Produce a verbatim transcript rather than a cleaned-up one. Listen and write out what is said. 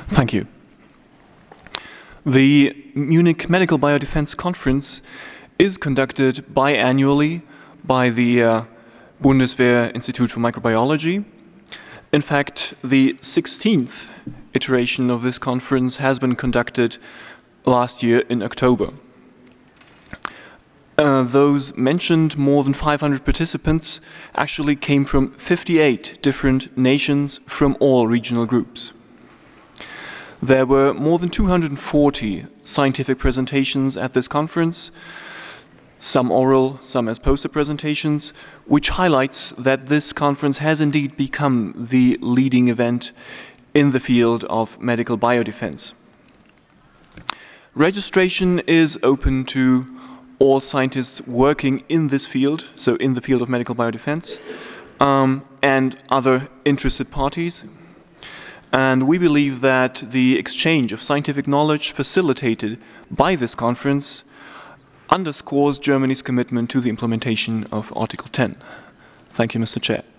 Thank you. The Munich Medical Biodefense Conference is conducted biannually by the uh, Bundeswehr Institute for Microbiology. In fact, the sixteenth iteration of this conference has been conducted last year in October. Uh, those mentioned more than five hundred participants actually came from fifty-eight different nations from all regional groups. There were more than two hundred forty scientific presentations at this conference, some oral, some as poster presentations, which highlights that this conference has indeed become the leading event in the field of medical biodefense. Registration is open to all scientists working in this field, so in the field of medical biodefense, um, and other interested parties. And we believe that the exchange of scientific knowledge facilitated by this conference underscores Germany's commitment to the implementation of Article ten. Thank you, Mister Chair.